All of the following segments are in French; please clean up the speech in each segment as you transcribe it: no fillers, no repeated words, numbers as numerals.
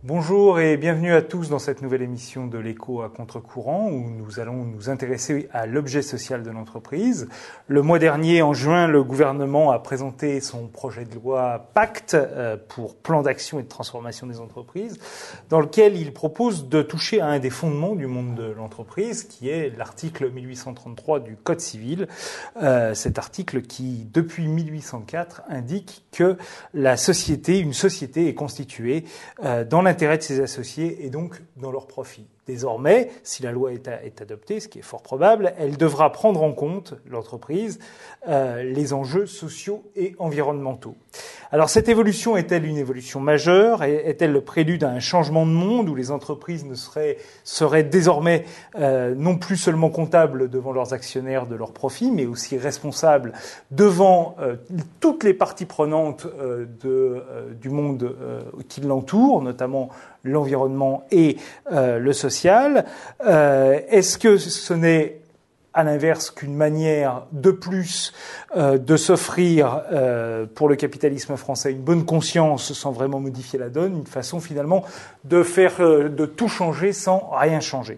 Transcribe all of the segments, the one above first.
Bonjour et bienvenue à tous dans cette nouvelle émission de l'Écho à contre-courant où nous allons nous intéresser à l'objet social de l'entreprise. Le mois dernier, en juin, le gouvernement a présenté son projet de loi Pacte pour plan d'action et de transformation des entreprises, dans lequel il propose de toucher à un des fondements du monde de l'entreprise, qui est l'article 1833 du Code civil. Cet article qui, depuis 1804, indique que une société est constituée dans l'intérêt de ses associés et donc dans leur profit. Désormais, si la loi est adoptée, ce qui est fort probable, elle devra prendre en compte, l'entreprise, les enjeux sociaux et environnementaux. Alors cette évolution est-elle une évolution majeure? Est-elle le prélude à un changement de monde où les entreprises seraient désormais non plus seulement comptables devant leurs actionnaires de leurs profits, mais aussi responsables devant toutes les parties prenantes du monde qui l'entoure, notamment l'environnement et le social. Est-ce que ce n'est à l'inverse qu'une manière de plus de s'offrir pour le capitalisme français une bonne conscience sans vraiment modifier la donne, une façon finalement de tout changer sans rien changer?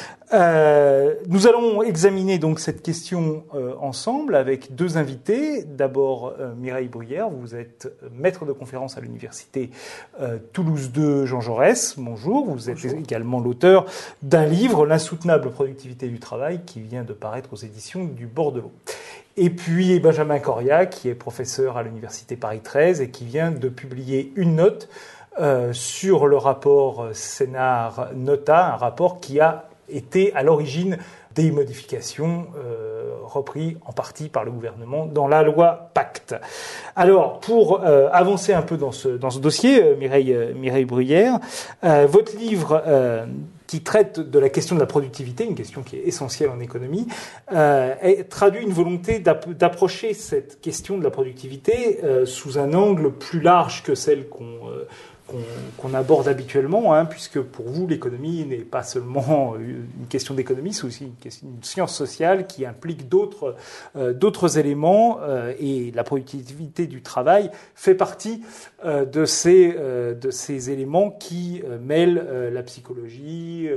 Nous allons examiner donc cette question ensemble avec deux invités. D'abord Mireille Bruyère, vous êtes maître de conférence à l'université Toulouse 2 Jean Jaurès. Bonjour. Vous êtes également l'auteur d'un livre, L'insoutenable productivité du travail, qui vient de paraître aux éditions du Bordelot. Et puis Benjamin Coria, qui est professeur à l'université Paris 13 et qui vient de publier une note sur le rapport Sénart-Nota, un rapport qui a été à l'origine des modifications repris en partie par le gouvernement dans la loi Pacte. Alors, pour avancer un peu dans ce dossier, Mireille Bruyère, votre livre qui traite de la question de la productivité, une question qui est essentielle en économie, traduit une volonté d'approcher cette question de la productivité sous un angle plus large que celle qu'on aborde habituellement, puisque pour vous, l'économie n'est pas seulement une question d'économie, c'est aussi une science sociale qui implique d'autres éléments, et la productivité du travail fait partie de ces éléments qui mêlent la psychologie,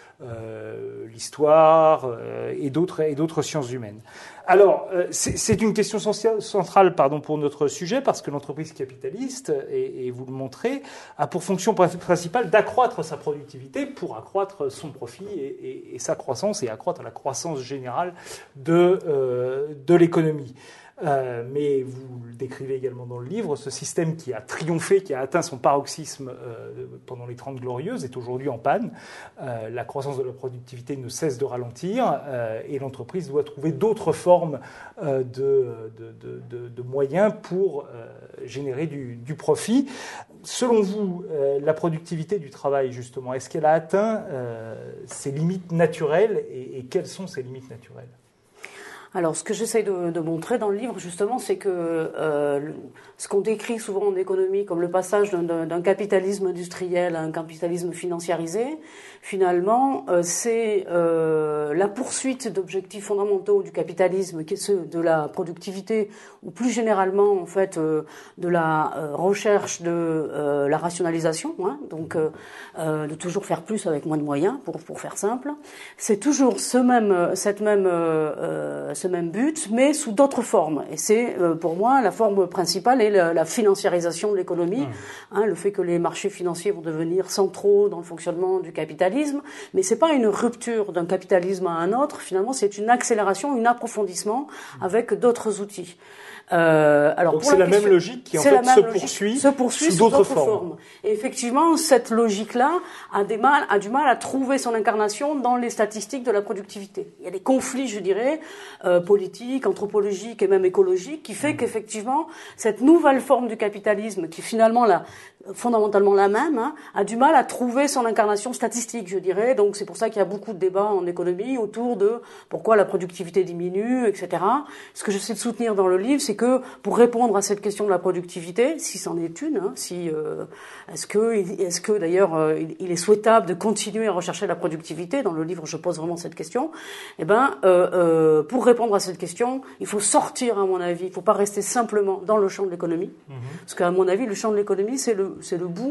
l'histoire et d'autres sciences humaines. Alors, c'est une question centrale pour notre sujet, parce que l'entreprise capitaliste, et vous le montrez, a pour fonction principale d'accroître sa productivité pour accroître son profit et sa croissance, et accroître la croissance générale de l'économie. Mais vous le décrivez également dans le livre, ce système qui a triomphé, qui a atteint son paroxysme pendant les 30 Glorieuses, est aujourd'hui en panne. La croissance de la productivité ne cesse de ralentir et l'entreprise doit trouver d'autres formes de moyens pour générer du profit. Selon vous, la productivité du travail, justement, est-ce qu'elle a atteint ses limites naturelles et quelles sont ces limites naturelles ? Alors, ce que j'essaie de montrer dans le livre, justement, c'est que ce qu'on décrit souvent en économie comme le passage d'un capitalisme industriel à un capitalisme financiarisé, finalement, c'est la poursuite d'objectifs fondamentaux du capitalisme, qui est ceux de la productivité, ou plus généralement, en fait, de la recherche de la rationalisation, donc de toujours faire plus avec moins de moyens, pour faire simple. C'est toujours ce même but, mais sous d'autres formes. Et c'est, pour moi, la forme principale est la financiarisation de l'économie, le fait que les marchés financiers vont devenir centraux dans le fonctionnement du capitalisme, mais c'est pas une rupture d'un capitalisme à un autre, finalement, c'est une accélération, un approfondissement avec d'autres outils. Donc c'est la même logique qui en fait se poursuit sous d'autres formes. Et effectivement, cette logique-là a du mal à trouver son incarnation dans les statistiques de la productivité. Il y a des conflits, je dirais, politiques, anthropologiques et même écologiques, qui fait qu'effectivement, cette nouvelle forme du capitalisme, qui est finalement fondamentalement la même, a du mal à trouver son incarnation statistique, je dirais. Donc c'est pour ça qu'il y a beaucoup de débats en économie autour de pourquoi la productivité diminue, etc. Ce que j'essaie de soutenir dans le livre, c'est que pour répondre à cette question de la productivité, si c'en est une, est-ce que d'ailleurs il est souhaitable de continuer à rechercher la productivité? Dans le livre, je pose vraiment cette question. Pour répondre à cette question, il faut sortir, à mon avis. Il ne faut pas rester simplement dans le champ de l'économie, parce qu'à mon avis, le champ de l'économie, c'est le bout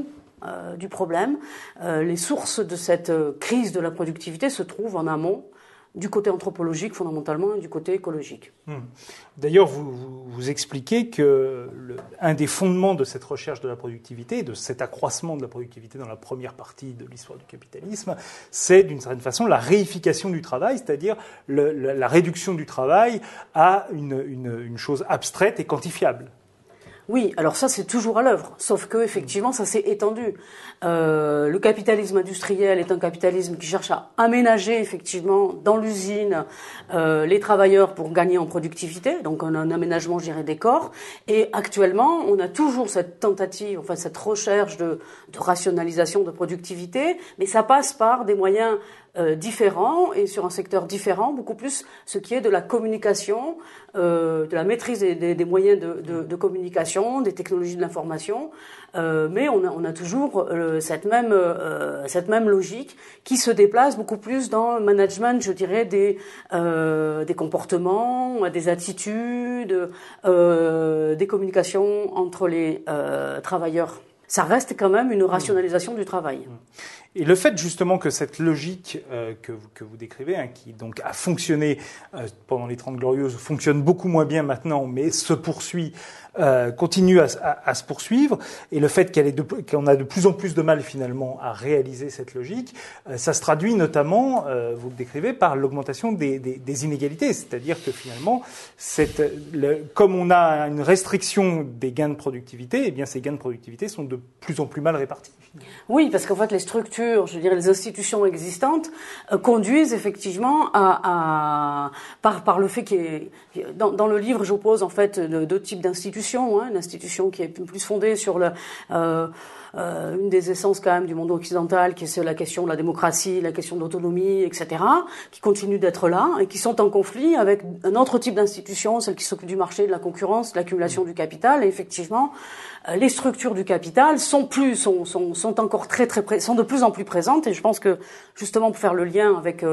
du problème. Les sources de cette crise de la productivité se trouvent en amont, du côté anthropologique fondamentalement et du côté écologique. D'ailleurs, vous expliquez que un des fondements de cette recherche de la productivité, de cet accroissement de la productivité dans la première partie de l'histoire du capitalisme, c'est d'une certaine façon la réification du travail, c'est-à-dire la réduction du travail à une chose abstraite et quantifiable. Oui, alors ça c'est toujours à l'œuvre, sauf que effectivement ça s'est étendu. Le capitalisme industriel est un capitalisme qui cherche à aménager effectivement dans l'usine les travailleurs pour gagner en productivité, donc on a un aménagement, je dirais, des corps. Et actuellement, on a toujours cette tentative, enfin cette recherche de rationalisation de productivité, mais ça passe par des moyens différents et sur un secteur différent, beaucoup plus ce qui est de la communication, de la maîtrise des moyens de communication, des technologies de l'information, mais on a toujours cette même logique qui se déplace beaucoup plus dans le management, je dirais, des comportements, des attitudes, des communications entre les travailleurs. Ça reste quand même une rationalisation du travail. Et le fait justement que cette logique que vous décrivez, qui donc a fonctionné pendant les 30 Glorieuses, fonctionne beaucoup moins bien maintenant, mais se poursuit, continue à se poursuivre, et le fait qu'on a de plus en plus de mal finalement à réaliser cette logique, ça se traduit notamment, vous le décrivez, par l'augmentation des inégalités, c'est-à-dire que finalement, comme on a une restriction des gains de productivité, eh bien ces gains de productivité sont de plus en plus mal répartis. Oui, parce qu'en fait, les structures, je dirais les institutions existantes, conduisent effectivement par le fait dans le livre, j'oppose en fait deux types d'institutions, une institution qui est plus fondée sur une des essences quand même du monde occidental, qui est la question de la démocratie, la question de l'autonomie, etc., qui continuent d'être là et qui sont en conflit avec un autre type d'institution, celle qui s'occupe du marché, de la concurrence, de l'accumulation du capital. Et effectivement, les structures du capital sont encore sont de plus en plus présentes. Et je pense que justement pour faire le lien avec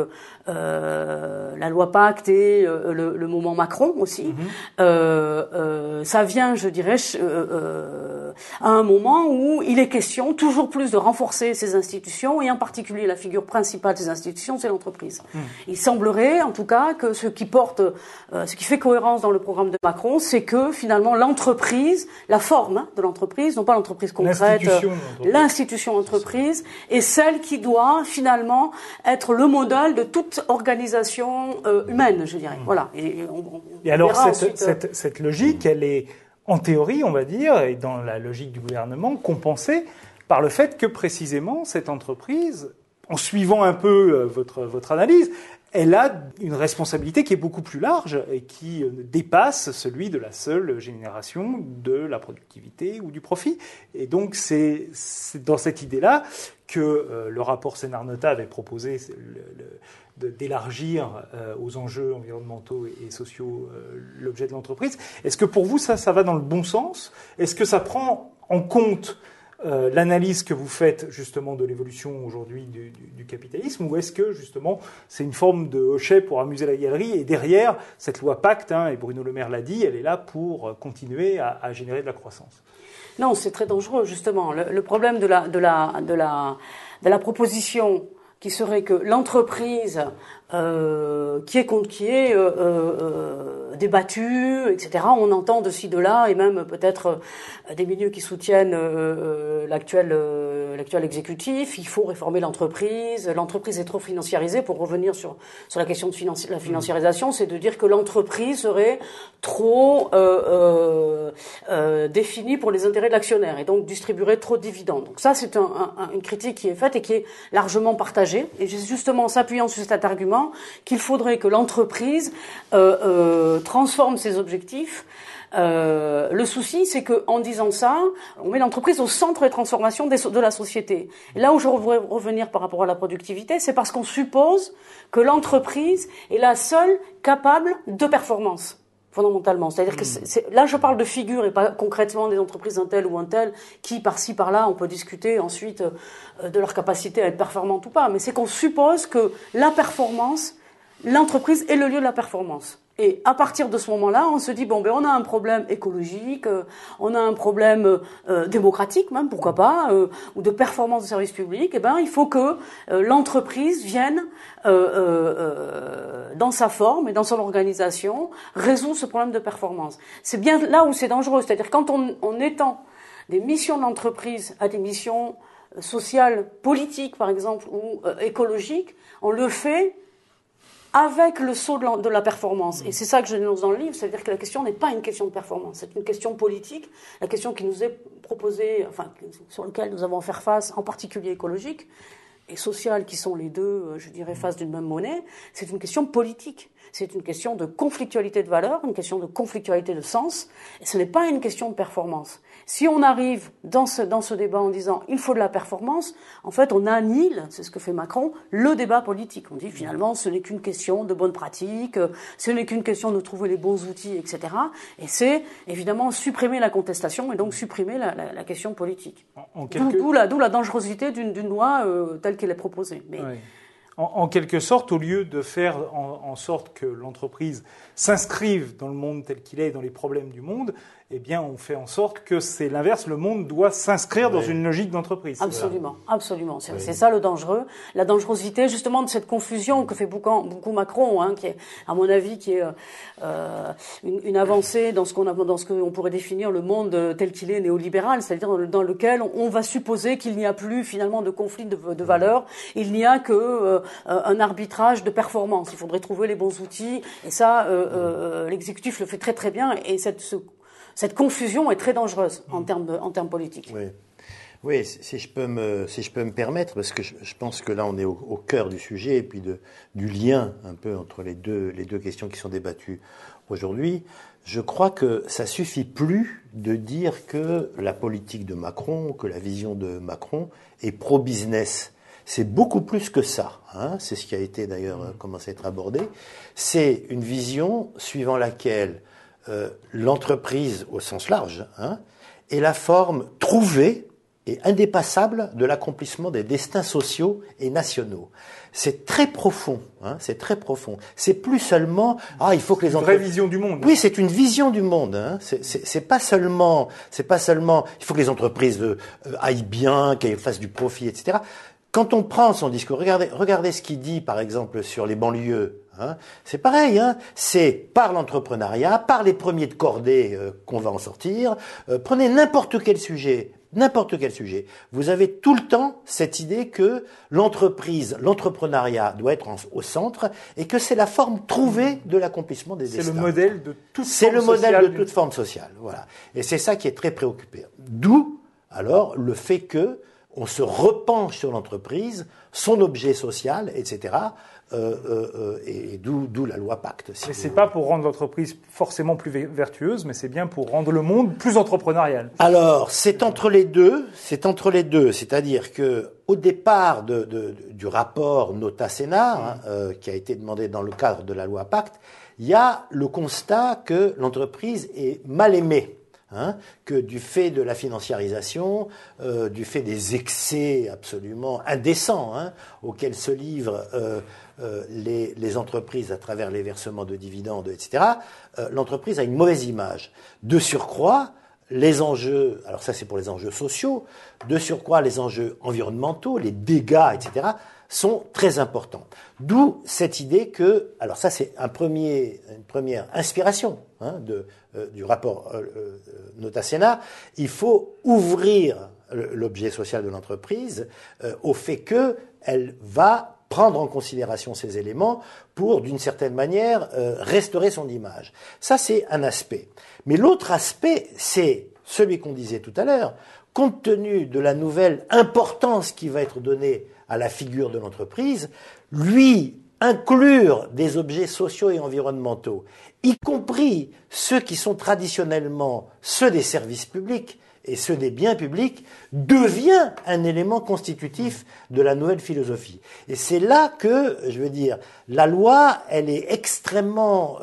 la loi Pacte et le moment Macron aussi, ça vient, je dirais, à un moment où il est question toujours plus de renforcer ces institutions, et en particulier la figure principale de ces institutions, c'est l'entreprise. Il semblerait, en tout cas, que ce qui fait cohérence dans le programme de Macron, c'est que finalement l'entreprise, la forme de l'entreprise, non pas l'entreprise concrète, l'institution entreprise, est celle qui doit finalement être le modèle de toute organisation humaine, je dirais. Voilà. Et alors cette logique, elle est en théorie, on va dire, et dans la logique du gouvernement, compensée par le fait que précisément cette entreprise, en suivant un peu votre analyse, elle a une responsabilité qui est beaucoup plus large et qui dépasse celui de la seule génération de la productivité ou du profit. Et donc c'est dans cette idée-là que le rapport Sénart-Nota avait proposé d'élargir aux enjeux environnementaux et sociaux l'objet de l'entreprise. Est-ce que pour vous ça va dans le bon sens ? Est-ce que ça prend en compte l'analyse que vous faites justement de l'évolution aujourd'hui du capitalisme, ou est-ce que justement c'est une forme de hochet pour amuser la galerie, et derrière cette loi Pacte, et Bruno Le Maire l'a dit, elle est là pour continuer à générer de la croissance? Non, c'est très dangereux justement. Le problème de la proposition qui serait que l'entreprise qui est débattue, etc. On entend de ci, de là, et même peut-être des milieux qui soutiennent l'actuel exécutif. Il faut réformer l'entreprise. L'entreprise est trop financiarisée. Pour revenir sur la question de la financiarisation, c'est de dire que l'entreprise serait trop définie pour les intérêts de l'actionnaire et donc distribuerait trop de dividendes. Donc ça, c'est une critique qui est faite et qui est largement partagée. Et justement, en s'appuyant sur cet argument, qu'il faudrait que l'entreprise transforme ses objectifs. Le souci, c'est que en disant ça, on met l'entreprise au centre des transformations de la société. Et là où je voudrais revenir par rapport à la productivité, c'est parce qu'on suppose que l'entreprise est la seule capable de performance. Fondamentalement, c'est-à-dire que là je parle de figures et pas concrètement des entreprises un tel ou un tel qui par-ci par-là on peut discuter ensuite de leur capacité à être performante ou pas, mais c'est qu'on suppose que la performance, l'entreprise est le lieu de la performance. Et à partir de ce moment-là, on se dit bon ben on a un problème écologique, on a un problème démocratique même, pourquoi pas, ou de performance de service public. Et ben il faut que l'entreprise vienne dans sa forme et dans son organisation résoudre ce problème de performance. C'est bien là où c'est dangereux, c'est-à-dire quand on étend des missions d'entreprise à des missions sociales, politiques par exemple ou écologiques, on le fait avec le saut de la performance. Et c'est ça que je dénonce dans le livre, c'est-à-dire que la question n'est pas une question de performance, c'est une question politique. La question qui nous est proposée, enfin, sur laquelle nous avons à faire face, en particulier écologique et sociale, qui sont les deux, je dirais, faces d'une même monnaie, c'est une question politique. C'est une question de conflictualité de valeurs, une question de conflictualité de sens, et ce n'est pas une question de performance. Si on arrive dans ce débat en disant il faut de la performance, en fait on annihile, c'est ce que fait Macron, le débat politique. On dit finalement ce n'est qu'une question de bonne pratique, ce n'est qu'une question de trouver les bons outils, etc. Et c'est évidemment supprimer la contestation et donc supprimer la question politique. D'où la dangerosité d'une loi telle qu'elle est proposée. Mais, oui. En quelque sorte, au lieu de faire en sorte que l'entreprise s'inscrive dans le monde tel qu'il est, dans les problèmes du monde, eh bien, on fait en sorte que c'est l'inverse. Le monde doit s'inscrire dans une logique d'entreprise. Absolument, absolument. C'est ça le dangereux. La dangerosité, justement, de cette confusion que fait beaucoup Macron, qui est, à mon avis, qui est une avancée dans ce qu'on pourrait définir le monde tel qu'il est néolibéral, c'est-à-dire dans lequel on va supposer qu'il n'y a plus finalement de conflit de valeurs. Il n'y a que un arbitrage de performance. Il faudrait trouver les bons outils. Et ça, l'exécutif le fait très très bien. Et cette confusion est très dangereuse en termes politiques. Oui, si je peux me permettre, parce que je pense que là on est au cœur du sujet et puis du lien un peu entre les deux questions qui sont débattues aujourd'hui. Je crois que ça suffit plus de dire que la politique de Macron, que la vision de Macron est pro-business. C'est beaucoup plus que ça. C'est ce qui a été d'ailleurs commencé à être abordé. C'est une vision suivant laquelle l'entreprise, au sens large, est la forme trouvée et indépassable de l'accomplissement des destins sociaux et nationaux. C'est très profond, c'est très profond. C'est plus seulement il faut que les entreprises... Une vraie vision du monde. Oui, c'est une vision du monde. C'est pas seulement il faut que les entreprises aillent bien, qu'elles fassent du profit, etc. Quand on prend son discours, regardez ce qu'il dit, par exemple, sur les banlieues. C'est pareil, c'est par l'entrepreneuriat, par les premiers de cordée qu'on va en sortir. Prenez n'importe quel sujet, vous avez tout le temps cette idée que l'entrepreneuriat doit être au centre et que c'est la forme trouvée de l'accomplissement des destins. C'est le modèle de toute forme sociale. C'est le modèle de toute forme sociale, voilà. Et c'est ça qui est très préoccupant. D'où, alors, le fait que on se repenche sur l'entreprise, son objet social, etc., et d'où la loi Pacte. Mais c'est pas pour rendre l'entreprise forcément plus vertueuse, mais c'est bien pour rendre le monde plus entrepreneurial. Alors, c'est entre les deux, c'est-à-dire que au départ du rapport Nota-Sénat, qui a été demandé dans le cadre de la loi Pacte, il y a le constat que l'entreprise est mal aimée. Que du fait de la financiarisation, du fait des excès absolument indécents auxquels se livrent les entreprises à travers les versements de dividendes, etc., l'entreprise a une mauvaise image. De surcroît, les enjeux, alors ça c'est pour les enjeux sociaux, de surcroît les enjeux environnementaux, les dégâts, etc., sont très importants. D'où cette idée que, alors ça c'est une première inspiration du rapport Nota-Sénat, il faut ouvrir l'objet social de l'entreprise au fait qu'elle va prendre en considération ces éléments pour, d'une certaine manière, restaurer son image. Ça c'est un aspect. Mais l'autre aspect, c'est celui qu'on disait tout à l'heure, compte tenu de la nouvelle importance qui va être donnée à la figure de l'entreprise, lui inclure des objets sociaux et environnementaux, y compris ceux qui sont traditionnellement ceux des services publics et ceux des biens publics, devient un élément constitutif de la nouvelle philosophie. Et c'est là que, je veux dire, la loi, elle est extrêmement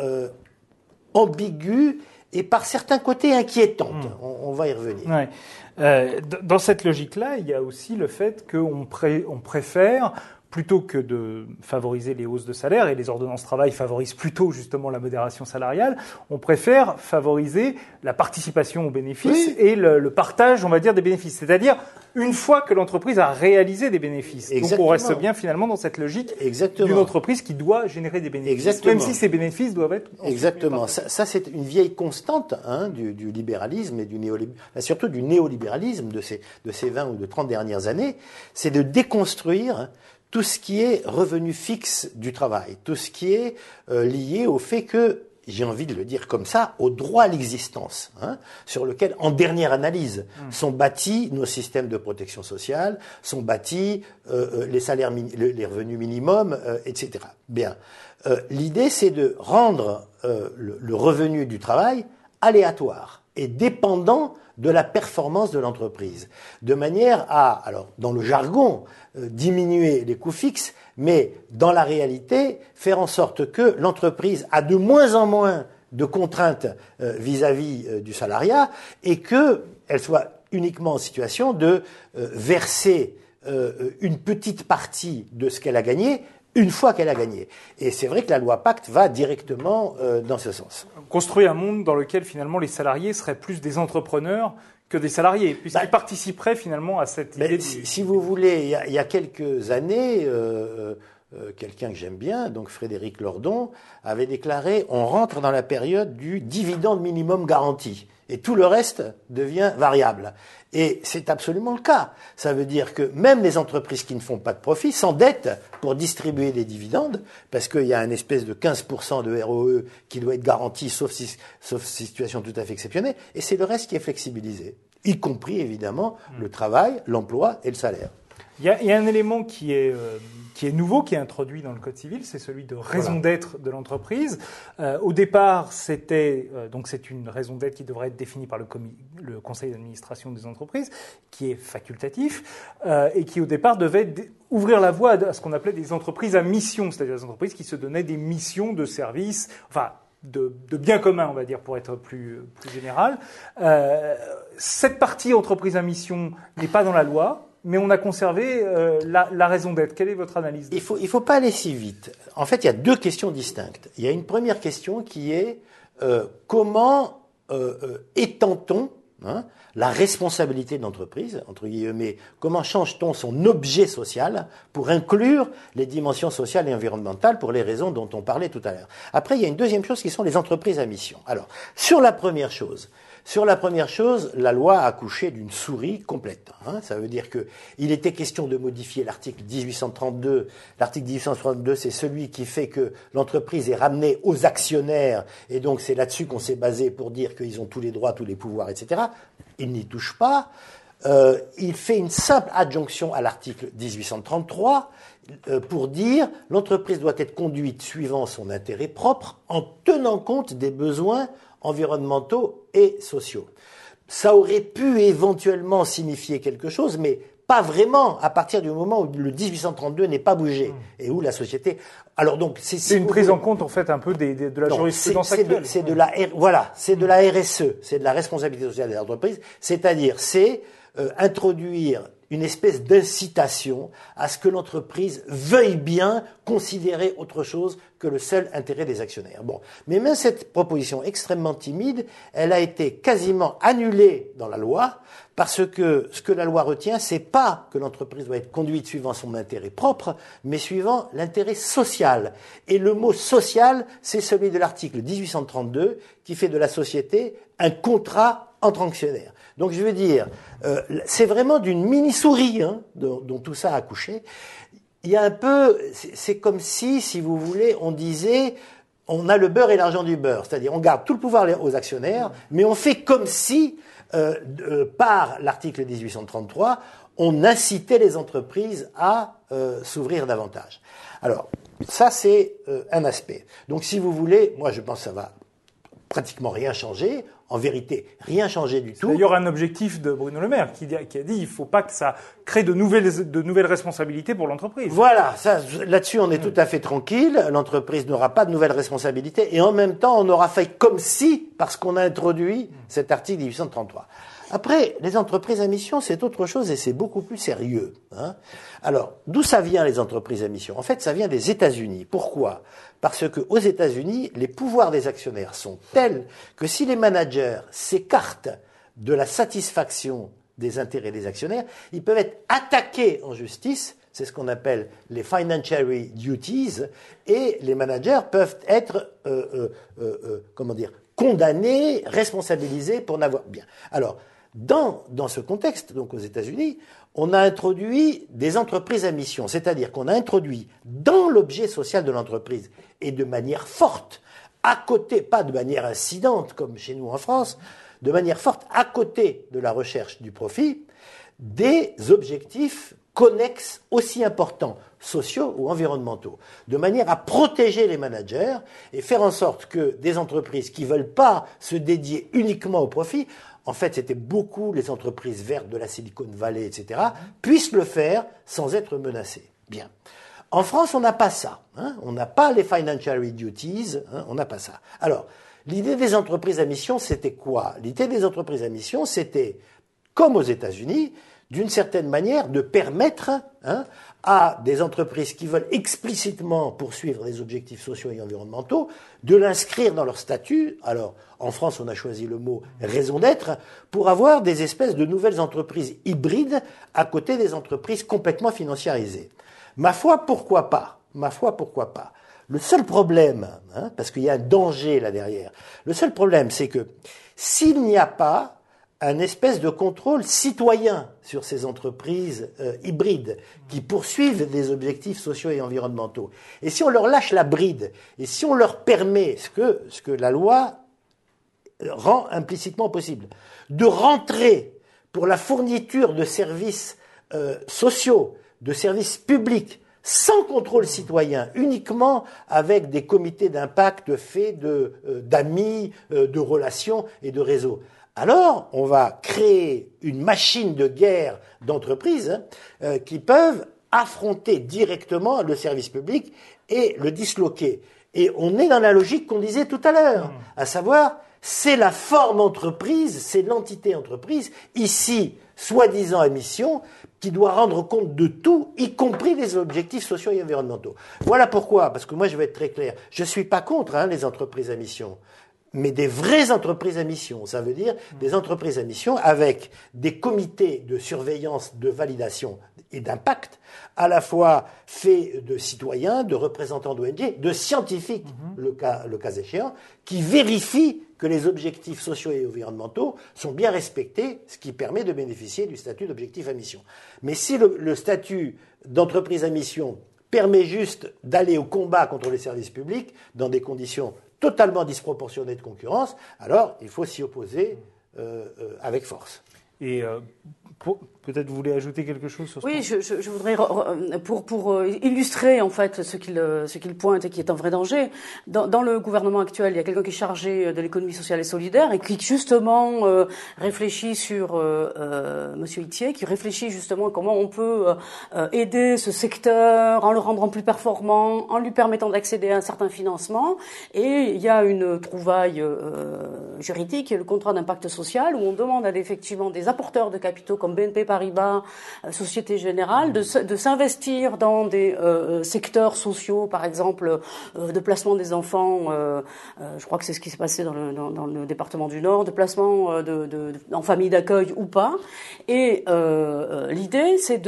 ambiguë et par certains côtés inquiétante. On va y revenir. Ouais. Dans cette logique-là, il y a aussi le fait qu'on préfère plutôt que de favoriser les hausses de salaire, et les ordonnances travail favorisent plutôt justement la modération salariale, on préfère favoriser la participation aux bénéfices et le partage, on va dire, des bénéfices. C'est-à-dire, une fois que l'entreprise a réalisé des bénéfices. Exactement. Donc on reste bien finalement dans cette logique d'une entreprise qui doit générer des bénéfices. Exactement. Même si ces bénéfices doivent être... Exactement. Ça c'est une vieille constante du libéralisme et surtout du néolibéralisme de ces 20 ou de 30 dernières années, c'est de déconstruire tout ce qui est revenu fixe du travail, tout ce qui est lié au fait que, j'ai envie de le dire comme ça, au droit à l'existence, sur lequel, en dernière analyse, sont bâtis nos systèmes de protection sociale, sont bâtis les salaires, les revenus minimums, etc. Bien. L'idée, c'est de rendre le revenu du travail aléatoire et dépendant de la performance de l'entreprise, de manière à, alors dans le jargon, diminuer les coûts fixes, mais dans la réalité, faire en sorte que l'entreprise a de moins en moins de contraintes vis-à-vis du salariat et qu'elle soit uniquement en situation de verser une petite partie de ce qu'elle a gagné une fois qu'elle a gagné. Et c'est vrai que la loi Pacte va directement dans ce sens. Construire un monde dans lequel finalement les salariés seraient plus des entrepreneurs que des salariés, puisqu'ils participeraient finalement à cette idée. Si vous voulez, il y a quelques années, quelqu'un que j'aime bien, donc Frédéric Lordon, avait déclaré « on rentre dans la période du dividende minimum garanti ». Et tout le reste devient variable. Et c'est absolument le cas. Ça veut dire que même les entreprises qui ne font pas de profit s'endettent pour distribuer des dividendes, parce qu'il y a une espèce de 15% de ROE qui doit être garanti, sauf situation tout à fait exceptionnelle, et c'est le reste qui est flexibilisé, y compris évidemment le travail, l'emploi et le salaire. Il y a un élément qui est nouveau, qui est introduit dans le Code civil, c'est celui de raison d'être de l'entreprise. Au départ, donc c'est une raison d'être qui devrait être définie par le conseil d'administration des entreprises, qui est facultatif, et qui au départ devait ouvrir la voie à ce qu'on appelait des entreprises à mission, c'est-à-dire des entreprises qui se donnaient des missions de service, enfin de bien commun, on va dire, pour être plus général. Cette partie entreprise à mission n'est pas dans la loi, mais on a conservé la raison d'être. Quelle est votre analyse? Il faut pas aller si vite. En fait, il y a deux questions distinctes. Il y a une première question qui est comment étend-on la responsabilité de l'entreprise, entre guillemets, comment change-t-on son objet social pour inclure les dimensions sociales et environnementales pour les raisons dont on parlait tout à l'heure. Après, il y a une deuxième chose qui sont les entreprises à mission. Alors, sur la première chose, la loi a accouché d'une souris complète. Ça veut dire que il était question de modifier l'article 1832. L'article 1832, c'est celui qui fait que l'entreprise est ramenée aux actionnaires, et donc c'est là-dessus qu'on s'est basé pour dire qu'ils ont tous les droits, tous les pouvoirs, etc. Il n'y touche pas. Il fait une simple adjonction à l'article 1833 pour dire l'entreprise doit être conduite suivant son intérêt propre en tenant compte des besoins environnementaux et sociaux. Ça aurait pu éventuellement signifier quelque chose, mais pas vraiment à partir du moment où le 1832 n'est pas bougé et où la société... Alors donc c'est une prise en compte en fait un peu de la jurisprudence actuelle. C'est de la RSE, c'est de la responsabilité sociale des entreprises, c'est-à-dire introduire une espèce d'incitation à ce que l'entreprise veuille bien considérer autre chose que le seul intérêt des actionnaires. Bon, mais même cette proposition extrêmement timide, elle a été quasiment annulée dans la loi parce que ce que la loi retient, c'est pas que l'entreprise doit être conduite suivant son intérêt propre, mais suivant l'intérêt social. Et le mot social, c'est celui de l'article 1832 qui fait de la société un contrat entre actionnaires. Donc je veux dire, c'est vraiment d'une mini-souris dont tout ça a accouché. Il y a un peu, c'est comme si vous voulez, on disait, on a le beurre et l'argent du beurre. C'est-à-dire, on garde tout le pouvoir aux actionnaires, mais on fait comme si, par l'article 1833, on incitait les entreprises à s'ouvrir davantage. Alors, ça c'est un aspect. Donc si vous voulez, moi je pense que ça va pratiquement rien changer. En vérité, rien changé du tout. C'est d'ailleurs un objectif de Bruno Le Maire qui a dit il ne faut pas que ça crée de nouvelles responsabilités pour l'entreprise. Voilà, là-dessus on est tout à fait tranquille. L'entreprise n'aura pas de nouvelles responsabilités et en même temps on aura fait comme si, parce qu'on a introduit cet article 1833. Après, les entreprises à mission, c'est autre chose et c'est beaucoup plus sérieux. Alors, d'où ça vient les entreprises à mission? En fait, ça vient des États-Unis. Pourquoi? Parce que aux États-Unis, les pouvoirs des actionnaires sont tels que si les managers s'écartent de la satisfaction des intérêts des actionnaires, ils peuvent être attaqués en justice. C'est ce qu'on appelle les fiduciary duties, et les managers peuvent être, condamnés, responsabilisés pour n'avoir bien. Alors, dans ce contexte, donc aux États-Unis, on a introduit des entreprises à mission, c'est-à-dire qu'on a introduit dans l'objet social de l'entreprise et de manière forte, à côté, pas de manière incidente comme chez nous en France, de manière forte, à côté de la recherche du profit, des objectifs connexes aussi importants, sociaux ou environnementaux, de manière à protéger les managers et faire en sorte que des entreprises qui ne veulent pas se dédier uniquement au profit, en fait c'était beaucoup les entreprises vertes de la Silicon Valley, etc., puissent le faire sans être menacées. Bien. En France, on n'a pas ça. On n'a pas les fiduciary duties, on n'a pas ça. Alors, l'idée des entreprises à mission, c'était quoi? L'idée des entreprises à mission, c'était, comme aux États-Unis, d'une certaine manière, de permettre à des entreprises qui veulent explicitement poursuivre des objectifs sociaux et environnementaux de l'inscrire dans leur statut. Alors, en France, on a choisi le mot « raison d'être » pour avoir des espèces de nouvelles entreprises hybrides à côté des entreprises complètement financiarisées. Ma foi, pourquoi pas? Ma foi, pourquoi pas? Le seul problème, parce qu'il y a un danger là derrière, le seul problème, c'est que s'il n'y a pas un espèce de contrôle citoyen sur ces entreprises hybrides qui poursuivent des objectifs sociaux et environnementaux, et si on leur lâche la bride, et si on leur permet ce que la loi rend implicitement possible, de rentrer pour la fourniture de services sociaux, de services publics, sans contrôle citoyen, uniquement avec des comités d'impact faits d'amis, de relations et de réseaux, alors on va créer une machine de guerre d'entreprises qui peuvent affronter directement le service public et le disloquer. Et on est dans la logique qu'on disait tout à l'heure, à savoir, c'est la forme entreprise, c'est l'entité entreprise, ici, soi-disant à mission, qui doit rendre compte de tout, y compris des objectifs sociaux et environnementaux. Voilà pourquoi, parce que moi je vais être très clair, je ne suis pas contre les entreprises à mission, mais des vraies entreprises à mission. Ça veut dire des entreprises à mission avec des comités de surveillance, de validation et d'impact, à la fois faits de citoyens, de représentants d'ONG, de scientifiques, le cas échéant, qui vérifient que les objectifs sociaux et environnementaux sont bien respectés, ce qui permet de bénéficier du statut d'objectif à mission. Mais si le statut d'entreprise à mission permet juste d'aller au combat contre les services publics dans des conditions totalement disproportionnées de concurrence, alors il faut s'y opposer avec force. Et peut-être vous voulez ajouter quelque chose sur ce point ? Je voudrais, pour illustrer en fait ce qu'il pointe et qui est un vrai danger, dans le gouvernement actuel, il y a quelqu'un qui est chargé de l'économie sociale et solidaire et qui justement réfléchit sur Monsieur Itier, qui réfléchit justement comment on peut aider ce secteur en le rendant plus performant, en lui permettant d'accéder à un certain financement. Et il y a une trouvaille juridique, qui est le contrat d'impact social, où on demande à effectivement des apporteurs de capitaux comme BNP Paribas, Société Générale, de s'investir dans des secteurs sociaux, par exemple de placement des enfants, je crois que c'est ce qui s'est passé dans le département du Nord, de placement en famille d'accueil ou pas. Et l'idée, c'est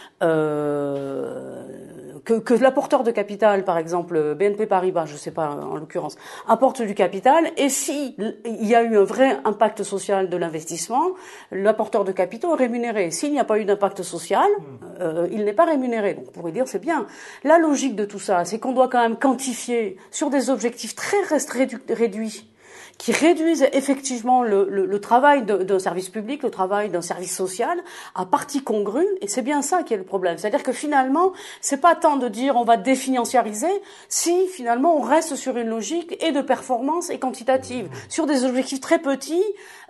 que l'apporteur de capital, par exemple BNP Paribas, je ne sais pas en l'occurrence, apporte du capital, et si il y a eu un vrai impact social de l'investissement, l'apporteur de capitaux est rémunéré. S'il n'y a pas eu d'impact social, il n'est pas rémunéré. Donc on pourrait dire c'est bien. La logique de tout ça, c'est qu'on doit quand même quantifier sur des objectifs très réduits, qui réduisent effectivement le travail d'un service public, le travail d'un service social à partie congrue, et c'est bien ça qui est le problème. C'est-à-dire que finalement, c'est pas tant de dire on va définanciariser, si finalement on reste sur une logique et de performance et quantitative, sur des objectifs très petits,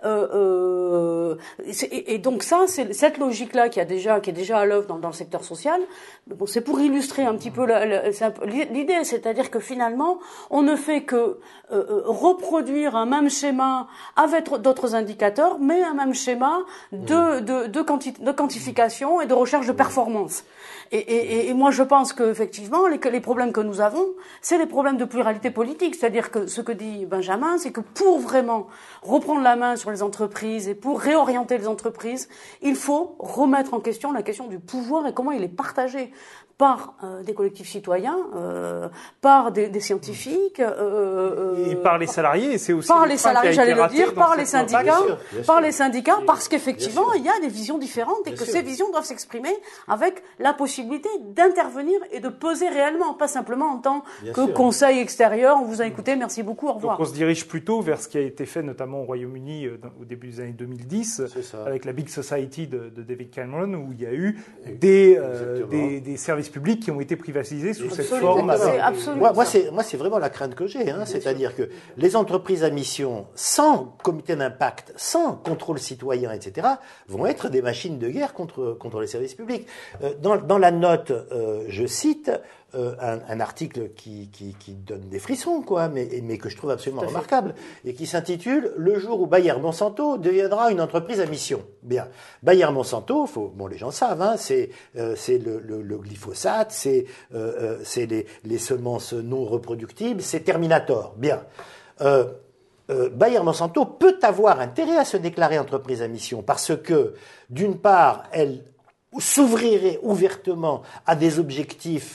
et donc ça, c'est cette logique-là qui est déjà à l'œuvre dans le secteur social. Bon, c'est pour illustrer un petit peu l'idée, c'est-à-dire que finalement, on ne fait que reproduire un même schéma avec d'autres indicateurs, mais un même schéma de quantification et de recherche de performance. Et moi, je pense qu'effectivement, les problèmes que nous avons, c'est les problèmes de pluralité politique. C'est-à-dire que ce que dit Benjamin, c'est que pour vraiment reprendre la main sur les entreprises et pour réorienter les entreprises, il faut remettre en question la question du pouvoir et comment il est partagé par des collectifs citoyens, par des scientifiques, et par les salariés. Et c'est aussi par les salariés, j'allais le dire, par les syndicats, bien sûr. parce qu'effectivement, il y a des visions différentes et que ces visions doivent s'exprimer avec la possibilité d'intervenir et de peser réellement, pas simplement en tant que conseil extérieur. On vous a écouté, merci beaucoup, au revoir. Donc on se dirige plutôt vers ce qui a été fait notamment au Royaume-Uni au début des années 2010, avec la Big Society de David Cameron, où il y a eu des services publics qui ont été privatisés sous cette forme. Moi, c'est vraiment la crainte que j'ai. C'est-à-dire que les entreprises à mission, sans comité d'impact, sans contrôle citoyen, etc., vont être des machines de guerre contre les services publics. Dans la note, je cite un article qui donne des frissons, mais que je trouve absolument remarquable, et qui s'intitule « Le jour où Bayer-Monsanto deviendra une entreprise à mission ». Bien, Bayer-Monsanto, les gens savent, c'est le glyphosate, c'est les semences non reproductibles, c'est Terminator. Bien. Bayer-Monsanto peut avoir intérêt à se déclarer entreprise à mission parce que, d'une part, elle s'ouvrirait ouvertement à des objectifs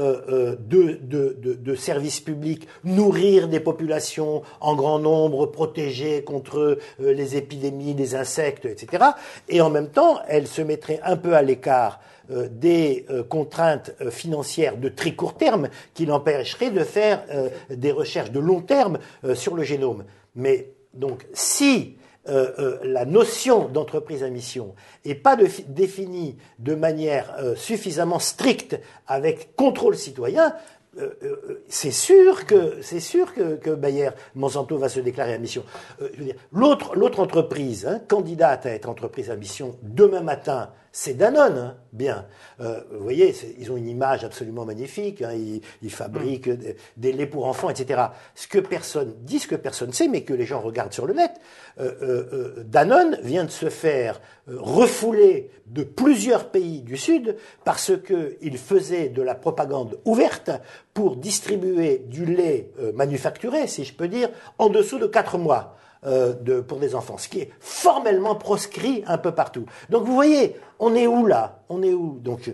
de services publics, nourrir des populations en grand nombre, protéger contre les épidémies, les insectes, etc. Et en même temps, elle se mettrait un peu à l'écart des contraintes financières de très court terme qui l'empêcheraient de faire des recherches de long terme sur le génome. Mais donc, si la notion d'entreprise à mission n'est pas définie de manière suffisamment stricte avec contrôle citoyen, c'est sûr que Bayer-Monsanto va se déclarer à mission. Je veux dire, l'autre entreprise candidate à être entreprise à mission demain matin, c'est Danone, bien. Vous voyez, ils ont une image absolument magnifique. Ils fabriquent des laits pour enfants, etc. Ce que personne sait, mais que les gens regardent sur le net. Danone vient de se faire refouler de plusieurs pays du Sud parce qu'il faisait de la propagande ouverte pour distribuer du lait manufacturé, si je peux dire, en dessous de 4 mois. Pour des enfants, ce qui est formellement proscrit un peu partout. Donc vous voyez, on est où là ? On est où ? Donc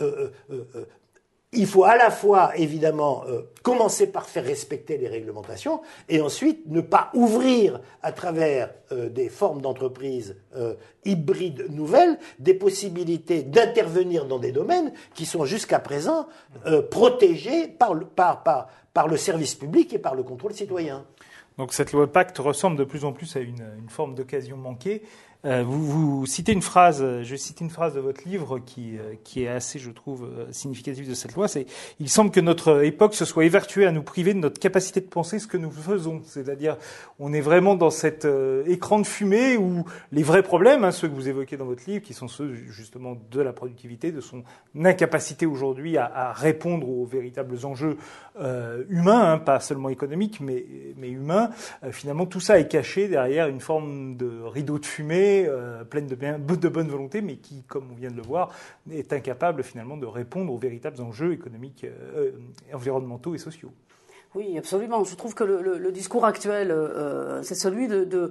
il faut à la fois évidemment commencer par faire respecter les réglementations et ensuite ne pas ouvrir à travers des formes d'entreprises hybrides nouvelles des possibilités d'intervenir dans des domaines qui sont jusqu'à présent protégés par le service public et par le contrôle citoyen. Donc cette loi Pacte ressemble de plus en plus à une forme d'occasion manquée. Vous citez une phrase, je cite une phrase de votre livre qui est assez, je trouve, significative de cette loi. C'est « Il semble que notre époque se soit évertuée à nous priver de notre capacité de penser ce que nous faisons ». C'est-à-dire, on est vraiment dans cet écran de fumée où les vrais problèmes, ceux que vous évoquez dans votre livre, qui sont ceux justement de la productivité, de son incapacité aujourd'hui à répondre aux véritables enjeux humains, pas seulement économiques, mais humains. Finalement, tout ça est caché derrière une forme de rideau de fumée pleine de bonne volonté, mais qui, comme on vient de le voir, est incapable finalement de répondre aux véritables enjeux économiques, environnementaux et sociaux. Oui, absolument. Je trouve que le discours actuel, c'est celui de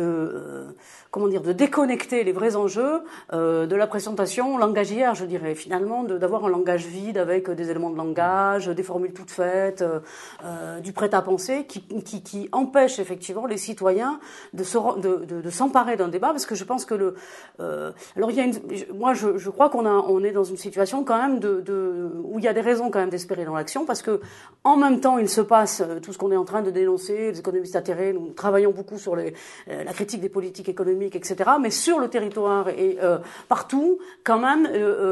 déconnecter les vrais enjeux de la présentation langagière, je dirais. Finalement, d'avoir un langage vide avec des éléments de langage, des formules toutes faites, du prêt-à-penser, qui empêche effectivement les citoyens de s'emparer d'un débat, parce que je pense que alors il y a moi je crois on est dans une situation quand même où il y a des raisons quand même d'espérer dans l'action, parce que en même temps il se passe tout ce qu'on est en train de dénoncer, les économistes atterrés, nous travaillons beaucoup sur la critique des politiques économiques, etc. Mais sur le territoire et partout, quand même,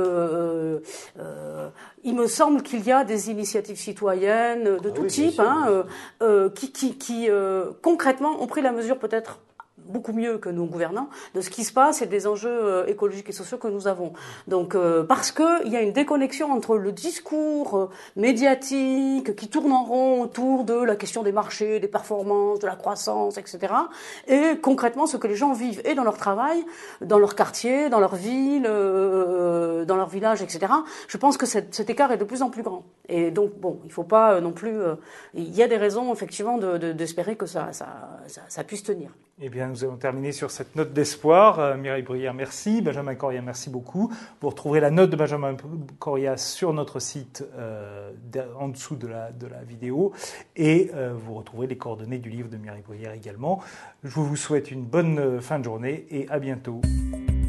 il me semble qu'il y a des initiatives citoyennes de tout type, qui concrètement ont pris la mesure peut-être beaucoup mieux que nos gouvernants de ce qui se passe et des enjeux écologiques et sociaux que nous avons. Donc, parce que il y a une déconnexion entre le discours médiatique qui tourne en rond autour de la question des marchés, des performances, de la croissance, etc., et concrètement ce que les gens vivent et dans leur travail, dans leur quartier, dans leur ville, dans leur village, etc. Je pense que cet écart est de plus en plus grand. Et donc, bon, il faut pas non plus... il y a des raisons, effectivement, d'espérer que ça puisse tenir. Eh bien, nous allons terminer sur cette note d'espoir. Mireille Bruyère, merci. Benjamin Corrias, merci beaucoup. Vous retrouverez la note de Benjamin Corrias sur notre site en dessous de la vidéo. Et vous retrouverez les coordonnées du livre de Mireille Bruyère également. Je vous souhaite une bonne fin de journée et à bientôt.